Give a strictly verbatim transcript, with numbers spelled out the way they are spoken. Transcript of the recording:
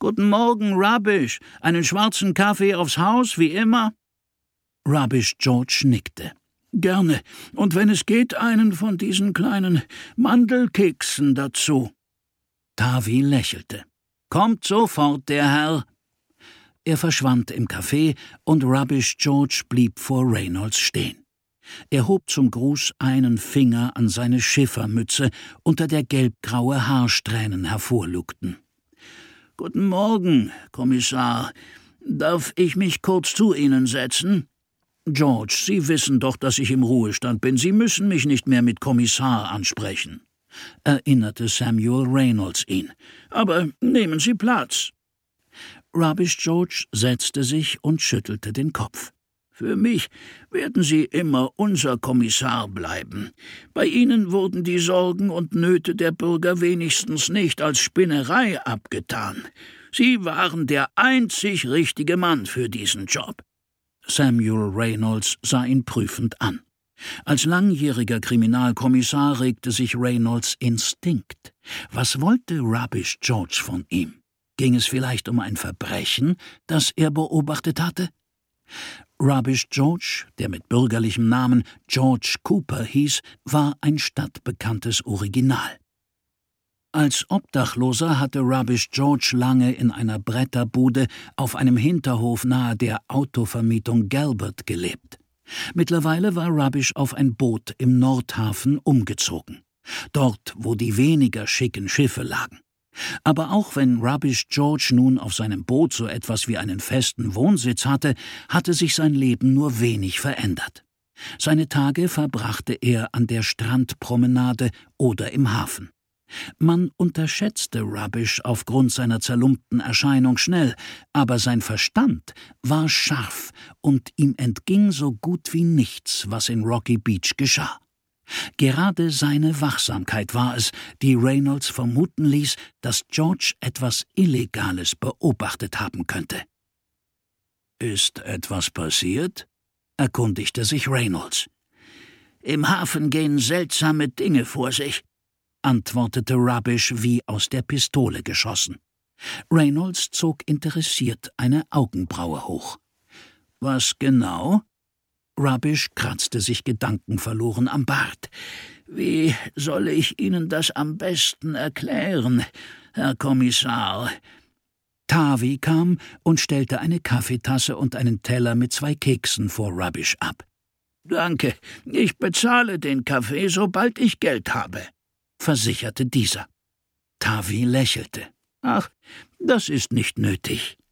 »Guten Morgen, Rubbish. Einen schwarzen Kaffee aufs Haus, wie immer?« Rubbish George nickte. »Gerne. Und wenn es geht, einen von diesen kleinen Mandelkeksen dazu.« Tavi lächelte. »Kommt sofort, der Herr.« Er verschwand im Café und Rubbish George blieb vor Reynolds stehen. Er hob zum Gruß einen Finger an seine Schiffermütze, unter der gelbgraue Haarsträhnen hervorlugten. »Guten Morgen, Kommissar. Darf ich mich kurz zu Ihnen setzen?« »George, Sie wissen doch, dass ich im Ruhestand bin. Sie müssen mich nicht mehr mit Kommissar ansprechen«, erinnerte Samuel Reynolds ihn. »Aber nehmen Sie Platz.« Rubbish George setzte sich und schüttelte den Kopf. »Für mich werden Sie immer unser Kommissar bleiben. Bei Ihnen wurden die Sorgen und Nöte der Bürger wenigstens nicht als Spinnerei abgetan. Sie waren der einzig richtige Mann für diesen Job.« Samuel Reynolds sah ihn prüfend an. Als langjähriger Kriminalkommissar regte sich Reynolds Instinkt. Was wollte Rubbish George von ihm? Ging es vielleicht um ein Verbrechen, das er beobachtet hatte? Rubbish George, der mit bürgerlichem Namen George Cooper hieß, war ein stadtbekanntes Original. Als Obdachloser hatte Rubbish George lange in einer Bretterbude auf einem Hinterhof nahe der Autovermietung Galbert gelebt. Mittlerweile war Rubbish auf ein Boot im Nordhafen umgezogen, dort, wo die weniger schicken Schiffe lagen. Aber auch wenn Rubbish George nun auf seinem Boot so etwas wie einen festen Wohnsitz hatte, hatte sich sein Leben nur wenig verändert. Seine Tage verbrachte er an der Strandpromenade oder im Hafen. Man unterschätzte Rubbish aufgrund seiner zerlumpten Erscheinung schnell, aber sein Verstand war scharf und ihm entging so gut wie nichts, was in Rocky Beach geschah. Gerade seine Wachsamkeit war es, die Reynolds vermuten ließ, dass George etwas Illegales beobachtet haben könnte. »Ist etwas passiert?« erkundigte sich Reynolds. »Im Hafen gehen seltsame Dinge vor sich«, antwortete Rubbish wie aus der Pistole geschossen. Reynolds zog interessiert eine Augenbraue hoch. »Was genau?« Rubbish kratzte sich gedankenverloren am Bart. »Wie soll ich Ihnen das am besten erklären, Herr Kommissar?« Tavi kam und stellte eine Kaffeetasse und einen Teller mit zwei Keksen vor Rubbish ab. »Danke, ich bezahle den Kaffee, sobald ich Geld habe«, versicherte dieser. Tavi lächelte. »Ach, das ist nicht nötig.«